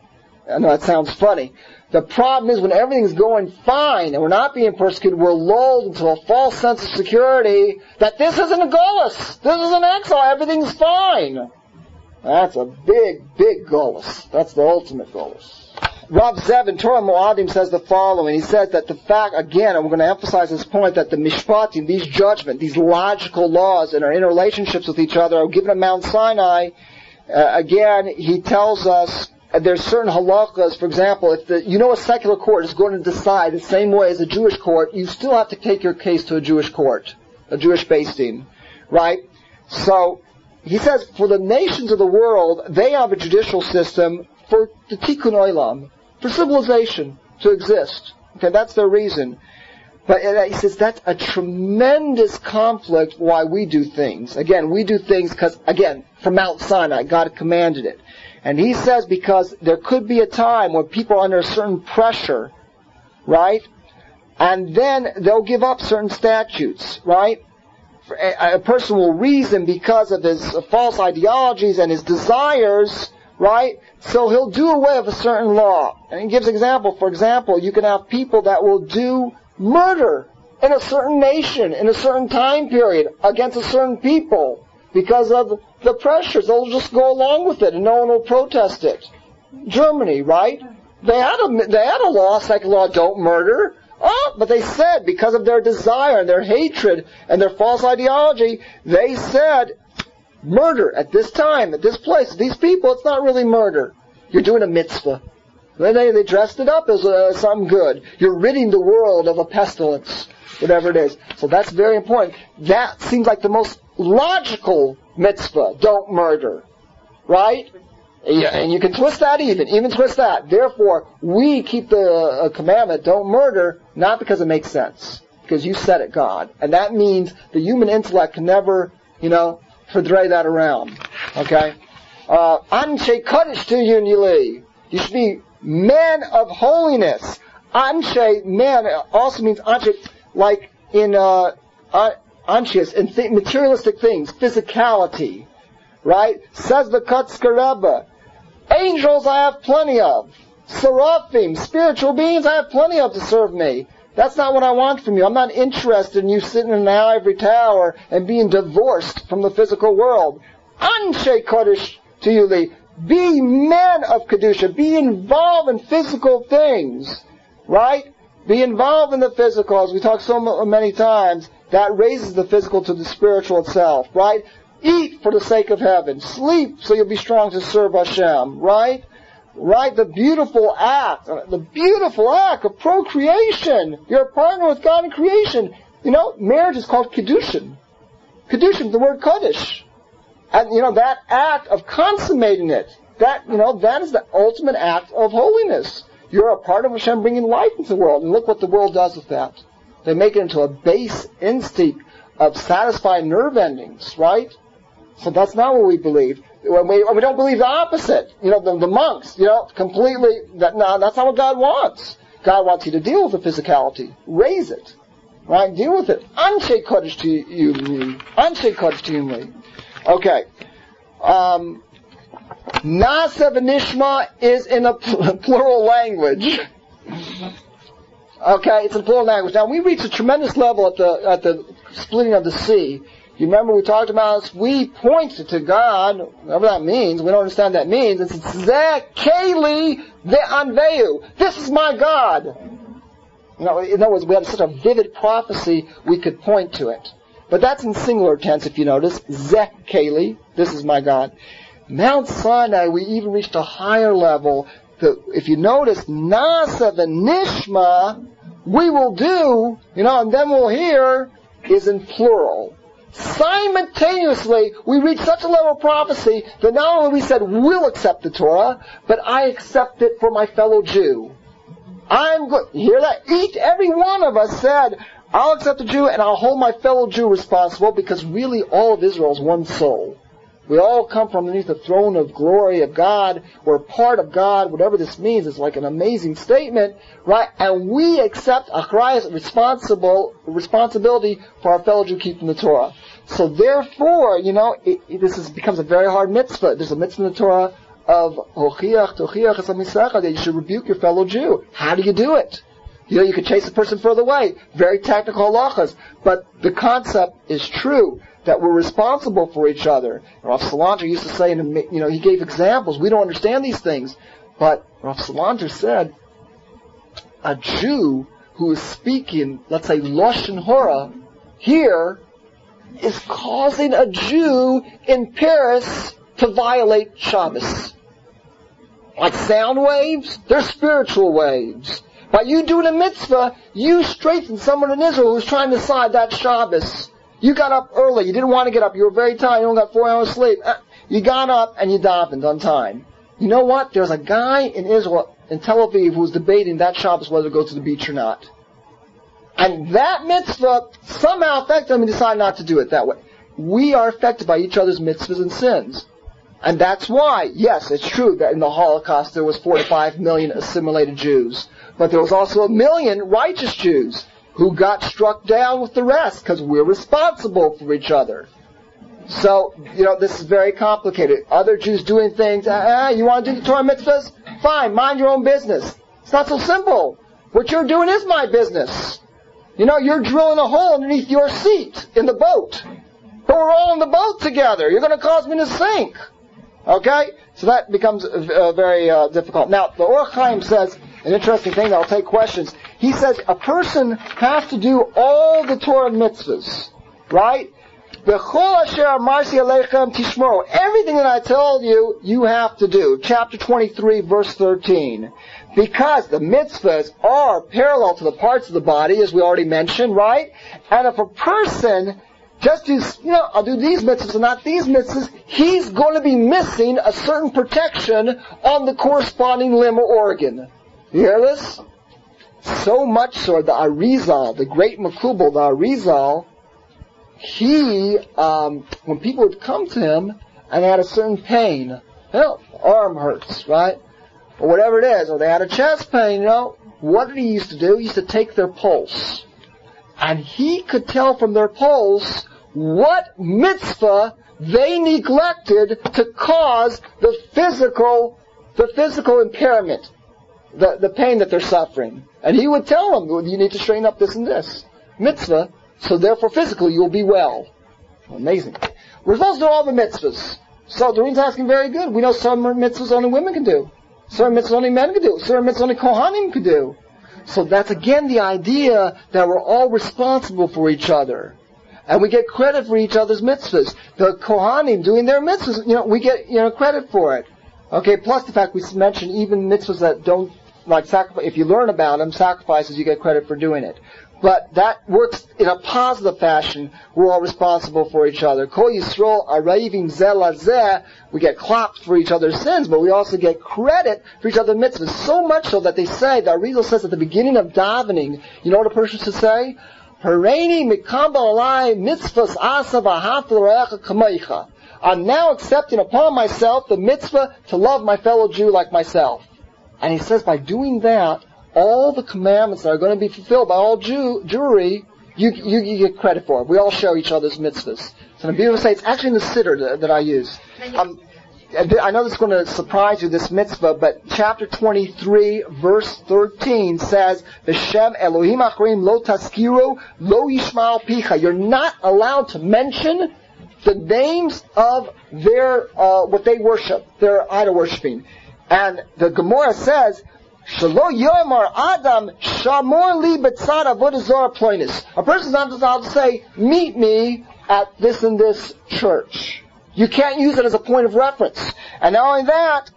I know that sounds funny. The problem is when everything's going fine and we're not being persecuted, we're lulled into a false sense of security that this isn't a gullus. This is an exile. Everything's fine. That's a big, big gullus. That's the ultimate gullus. Rav Zev in Torah Moadim says the following. He says that the fact, again, and we're going to emphasize this point, that the mishpatim, these judgment, these logical laws and our interrelationships with each other are given at Mount Sinai. Uh, again, he tells us uh, there's certain halachas. For example, if the, you know a secular court is going to decide the same way as a Jewish court, you still have to take your case to a Jewish court, a Jewish beis din, right? So, he says for the nations of the world, they have a judicial system for the tikkun olam, for civilization to exist. Okay, that's their reason. But he says that's a tremendous conflict why we do things. Again, we do things because, again, from Mount Sinai, God commanded it. And he says because there could be a time when people are under a certain pressure, right? And then they'll give up certain statutes, right? A person will reason because of his false ideologies and his desires, right? So he'll do away with a certain law. And he gives an example. For example, you can have people that will do murder in a certain nation, in a certain time period, against a certain people because of the pressures. They'll just go along with it and no one will protest it. Germany, right? They had a, they had a law, second law, don't murder. Oh, but they said, because of their desire and their hatred and their false ideology, they said, murder at this time, at this place, these people, it's not really murder. You're doing a mitzvah. Then they, they dressed it up as uh, something good. You're ridding the world of a pestilence, whatever it is. So that's very important. That seems like the most logical mitzvah, don't murder. Right? Yeah, and you can twist that even, even twist that. Therefore, we keep the uh, commandment, don't murder, not because it makes sense. Because you said it, God. And that means the human intellect can never, you know, fedray that around. Okay? Uh, Anshe Kaddish to you, you should be men of holiness. Anshe, man, also means Anshe, like in, uh, Anshes, in th- materialistic things, physicality. Right? Says the Kotzker Rebbe. Angels I have plenty of. Seraphim, spiritual beings I have plenty of to serve me. That's not what I want from you. I'm not interested in you sitting in an ivory tower and being divorced from the physical world. Anshe Kodesh to you, Lee. Be men of Kedusha. Be involved in physical things. Right? Be involved in the physical, as we talk so many times. That raises the physical to the spiritual itself. Right? Eat for the sake of heaven. Sleep so you'll be strong to serve Hashem. Right? Right? The beautiful act, the beautiful act of procreation. You're a partner with God in creation. You know, marriage is called Kedushin. Kedushin, the word Kaddish. And, you know, that act of consummating it, that, you know, that is the ultimate act of holiness. You're a part of Hashem bringing life into the world. And look what the world does with that. They make it into a base instinct of satisfying nerve endings, right? So that's not what we believe. When we, we don't believe the opposite. You know, the, the monks, you know, completely, that, no, that's not what God wants. God wants you to deal with the physicality. Raise it. Right? Deal with it. Anshe Kodesh to you, Anshe Kodesh to you. Okay. Um, Nasa v'nishma is in a plural language. Okay, it's in plural language. Now, we reach a tremendous level at the, at the splitting of the sea. You remember we talked about this? We pointed to God, whatever that means. We don't understand what that means. It's Zeh Keli Ve'anveu. This is my God. You know, in other words, we had such a vivid prophecy, we could point to it. But that's in singular tense, if you notice. Zeh Keli. This is my God. Mount Sinai, we even reached a higher level. The, if you notice, Nasa v'nishma, we will do, you know, and then we'll hear, is in plural. Simultaneously, we reach such a level of prophecy that not only we said we'll accept the Torah, but I accept it for my fellow Jew. I'm good. You hear that? Each, every one of us said, I'll accept the Jew and I'll hold my fellow Jew responsible because really all of Israel is one soul. We all come from underneath the throne of glory of God. We're part of God. Whatever this means, it's like an amazing statement, right? And we accept Achrayas responsible responsibility for our fellow Jew keeping the Torah. So therefore, you know, it, it, this is, becomes a very hard mitzvah. There's a mitzvah in the Torah of Hochiach, Tochiach, Esamisecha, that you should rebuke your fellow Jew. How do you do it? You know, you could chase the person further away. Very technical halachas. But the concept is true, that we're responsible for each other. Rav Salanter used to say, you know, he gave examples. We don't understand these things. But Rav Salanter said, a Jew who is speaking, let's say, Lashon Hora, here, is causing a Jew in Paris to violate Shabbos. Like sound waves, they're spiritual waves. By you doing a mitzvah, you strengthen someone in Israel who's trying to decide that Shabbos. You got up early, you didn't want to get up, you were very tired, you only got four hours sleep. You got up and you davened on time. You know what? There's a guy in Israel, in Tel Aviv, who's debating that Shabbos whether to go to the beach or not. And that mitzvah somehow affected him and decided not to do it that way. We are affected by each other's mitzvahs and sins. And that's why, yes, it's true that in the Holocaust there was four to five million assimilated Jews. But there was also a million righteous Jews who got struck down with the rest because we're responsible for each other. So, you know, this is very complicated. Other Jews doing things, ah, you want to do the Torah mitzvahs? Fine, mind your own business. It's not so simple. What you're doing is my business. You know, you're drilling a hole underneath your seat in the boat. But we're all in the boat together. You're going to cause me to sink. Okay? So that becomes uh, very uh, difficult. Now, the Or Chaim says an interesting thing that I'll take questions. He says a person has to do all the Torah mitzvahs. Right? Everything that I told you, you have to do. Chapter twenty-three, verse thirteen. Because the mitzvahs are parallel to the parts of the body, as we already mentioned, right? And if a person just does, you know, I'll do these mitzvahs and not these mitzvahs, he's going to be missing a certain protection on the corresponding limb or organ. You hear this? So much so, the Arizal, the great Makubal, the Arizal, he, um, when people would come to him and they had a certain pain, you know, arm hurts, right? Or whatever it is, or they had a chest pain, you know, what did he used to do? He used to take their pulse. And he could tell from their pulse what mitzvah they neglected to cause the physical, the physical impairment, the, the pain that they're suffering. And he would tell them, you need to straighten up this and this mitzvah, so therefore physically you'll be well. Amazing. We're supposed to do all the mitzvahs. So Doreen's asking very good. We know some mitzvahs only women can do. Certain mitzvahs only men can do. Certain mitzvahs only Kohanim can do. So that's again the idea that we're all responsible for each other. And we get credit for each other's mitzvahs. The Kohanim doing their mitzvahs, you know, we get, you know, credit for it. Okay, plus the fact we mentioned even mitzvahs that don't, like sacrifice, if you learn about them, sacrifices, you get credit for doing it. But that works in a positive fashion. We're all responsible for each other. Kol Yisrael arayivim zeh lazeh. We get clapped for each other's sins, but we also get credit for each other's mitzvahs. So much so that they say, the Arizal says at the beginning of davening, you know what a person should say? Hareini mikambal alai mitzvahs asa v'ahavta l'reacha kamaycha. I'm now accepting upon myself the mitzvah to love my fellow Jew like myself. And he says by doing that, all the commandments that are going to be fulfilled by all Jew, Jewry, you, you, you get credit for it. We all share each other's mitzvahs. So the beautiful say, it's actually in the siddur that, that I use. Um, I know this is going to surprise you, this mitzvah, but chapter twenty-three, verse thirteen says, V'shem Elohim achrim lo taskiru lo yishma'al picha. You're not allowed to mention the names of their, uh, what they worship, their idol worshiping. And the Gemara says, Shalo yomar adam shamor li betzad avodah zarah ploinus. A person's not allowed to say, meet me at this and this church. You can't use it as a point of reference. And not only that,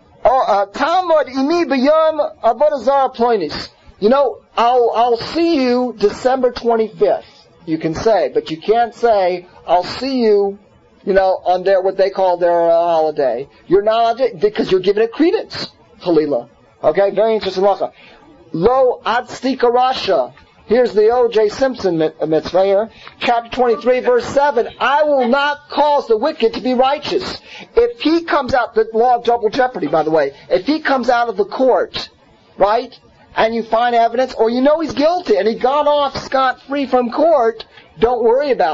Talmud imi b'yom avodah zarah ploinus. You know, I'll I'll see you December twenty-fifth. You can say, but you can't say, I'll see you, you know, on their what they call their uh, holiday. You're not allowed to, because you're giving it credence. Halila. Okay, very interesting lacha. Lo adstika rasha. Here's the O J Simpson mitzvah here. Chapter twenty-three, verse seven. I will not cause the wicked to be righteous. If he comes out, the law of double jeopardy, by the way, if he comes out of the court, right, and you find evidence, or you know he's guilty, and he got off scot-free from court, don't worry about it.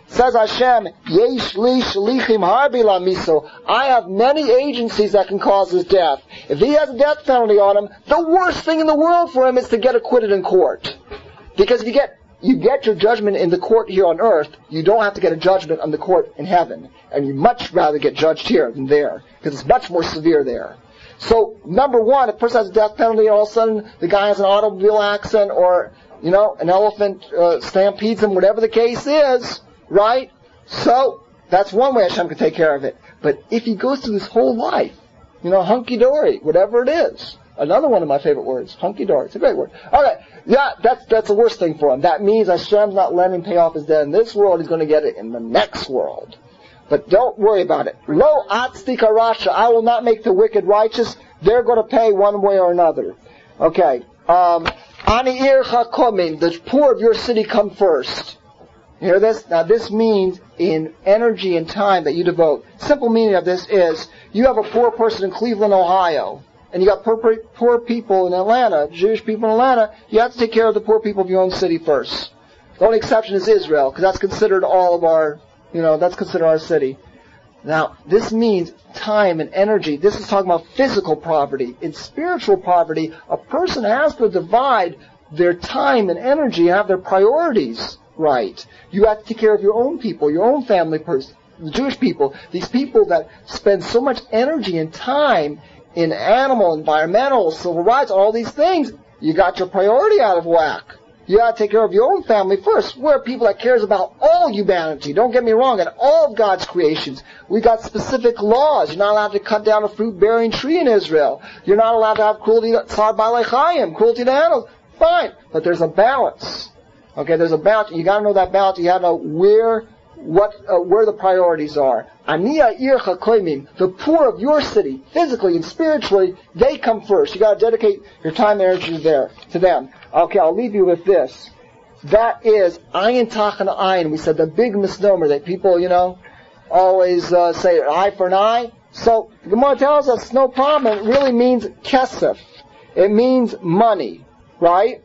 Says Hashem, Yesh li shalichim harbi lamiso. I have many agencies that can cause his death. If he has a death penalty on him, the worst thing in the world for him is to get acquitted in court. Because if you get you get your judgment in the court here on earth, you don't have to get a judgment on the court in heaven. And you much rather get judged here than there, because it's much more severe there. So, number one, if a person has a death penalty and all of a sudden the guy has an automobile accident or, you know, an elephant uh, stampedes him, whatever the case is, right? So, that's one way Hashem can take care of it. But if he goes through this whole life, you know, hunky-dory, whatever it is, another one of my favorite words, hunky-dory, it's a great word. Okay, yeah, that's that's the worst thing for him. That means Hashem's not letting him pay off his debt in this world, he's going to get it in the next world. But don't worry about it. Lo atztika rasha, I will not make the wicked righteous. They're going to pay one way or another. Okay. Um, Ani ircha komin, the poor of your city come first. You hear this? Now this means in energy and time that you devote. Simple meaning of this is, you have a poor person in Cleveland, Ohio, and you got poor, poor people in Atlanta, Jewish people in Atlanta, you have to take care of the poor people of your own city first. The only exception is Israel, because that's considered all of our You know, that's considered our city. Now, this means time and energy. This is talking about physical poverty. In spiritual poverty, a person has to divide their time and energy and have their priorities right. You have to take care of your own people, your own family person, the Jewish people. These people that spend so much energy and time in animal, environmental, civil rights, all these things, you got your priority out of whack. You got to take care of your own family first. We're people that cares about all humanity. Don't get me wrong, and all of God's creations. We got specific laws. You're not allowed to cut down a fruit-bearing tree in Israel. You're not allowed to have cruelty to tzar ba'alei chayim, cruelty to animals. Fine, but there's a balance. Okay, there's a balance. You got to know that balance. You got to know where what uh, where the priorities are. Aniya ircha koimim, the poor of your city, physically and spiritually, they come first. You got to dedicate your time and energy there to them. Okay, I'll leave you with this. That is ayin tachan ayin. We said the big misnomer that people, you know, always uh, say eye for an eye. So the Gemara tells us no problem. It really means kesef. It means money, right?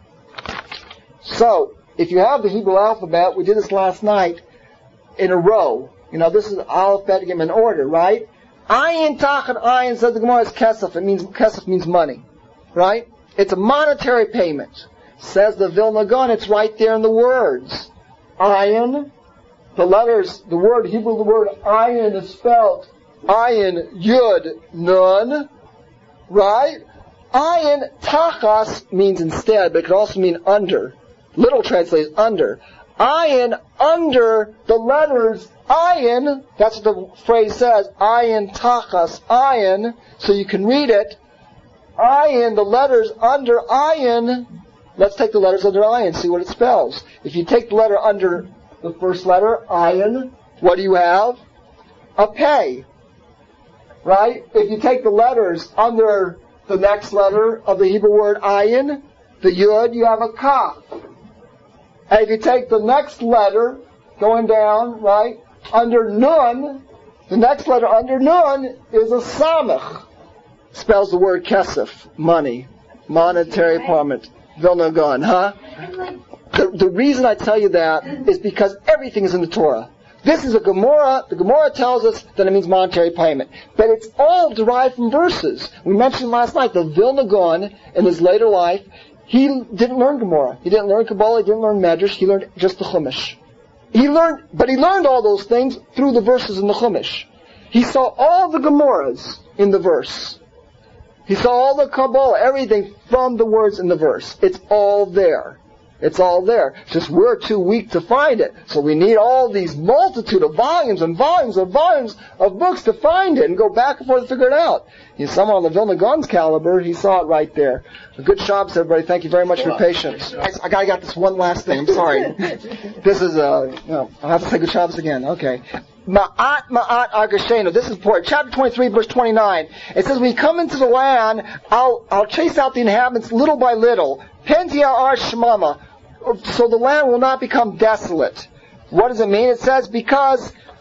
So if you have the Hebrew alphabet, we did this last night, in a row. You know, this is alphabetic in order, right? Ayin tachan ayin, says the Gemara, is kesef. It means, kesef means money, right? It's a monetary payment. Says the Vilna Gaon, it's right there in the words. Ayin, the letters, the word, Hebrew, the word ayin is spelled ayin, yud, nun, right? Ayin tachas means instead, but it could also mean under. Literal translation is under. Ayin, under the letters ayin, that's what the phrase says, ayin tachas ayin, so you can read it. Ayin, the letters under ayin, let's take the letters under ayin, see what it spells. If you take the letter under the first letter, ayin, what do you have? A pay. Right? If you take the letters under the next letter of the Hebrew word ayin, the yud, you have a kaf. And if you take the next letter, going down, right, under nun, the next letter under nun is a samach. Spells the word kesef, money, monetary payment. Vilna Gaon, huh? The, the reason I tell you that is because everything is in the Torah. This is a Gemara. The Gemara tells us that it means monetary payment. But it's all derived from verses. We mentioned last night the Vilna Gaon in his later life, he didn't learn Gemara. He didn't learn Kabbalah. He didn't learn Medrash. He learned just the Chumash. He learned, but he learned all those things through the verses in the Chumash. He saw all the Gemaras in the verse. He saw all the Kabbalah, everything from the words in the verse. It's all there. It's all there. It's just we're too weak to find it. So we need all these multitude of volumes and volumes of volumes of books to find it and go back and forth to figure it out. You know, someone on the Vilna Gaon's caliber, he saw it right there. Good Shabbos, everybody. Thank you very much for your patience. I, I gotta get this one last thing. I'm sorry. This is, uh, you know, I'll have to say good Shabbos again. Okay. Ma'at ma'at agashenu. This is important. Chapter twenty-three, verse twenty-nine. It says, when you come into the land, I'll, I'll chase out the inhabitants little by little. Pentia ar shmama. So the land will not become desolate. What does it mean? It says, because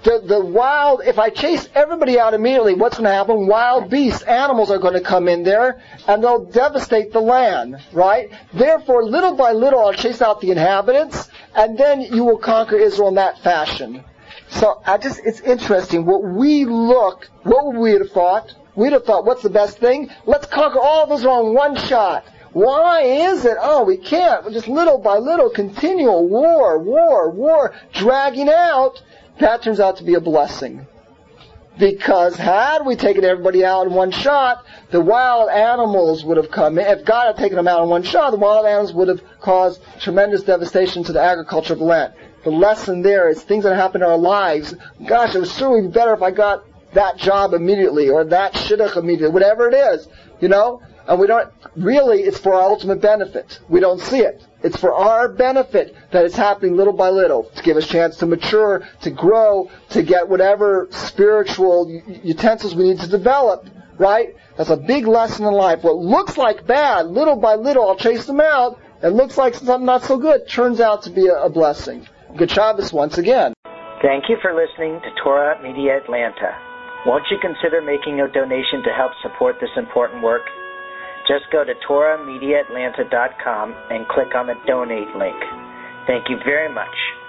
the, the wild, if I chase everybody out immediately, what's going to happen? Wild beasts, animals are going to come in there, and they'll devastate the land, right? Therefore, little by little, I'll chase out the inhabitants, and then you will conquer Israel in that fashion. So, I just, it's interesting. What we look, what would we have thought? We'd have thought, what's the best thing? Let's conquer all of Israel in one shot. Why is it? Oh, we can't. Just little by little, continual war, war, war, dragging out. That turns out to be a blessing. Because had we taken everybody out in one shot, the wild animals would have come in. If God had taken them out in one shot, the wild animals would have caused tremendous devastation to the agriculture of the land. The lesson there is things that happen in our lives. Gosh, it would certainly be better if I got that job immediately, or that shidduch immediately, whatever it is, you know? And we don't, really, it's for our ultimate benefit. We don't see it. It's for our benefit that it's happening little by little, to give us a chance to mature, to grow, to get whatever spiritual utensils we need to develop, right? That's a big lesson in life. What looks like bad, little by little, I'll chase them out. It looks like something not so good, turns out to be a, a blessing. Good Shabbos once again. Thank you for listening to Torah Media Atlanta. Won't you consider making a donation to help support this important work? Just go to Torah Media Atlanta dot com and click on the donate link. Thank you very much.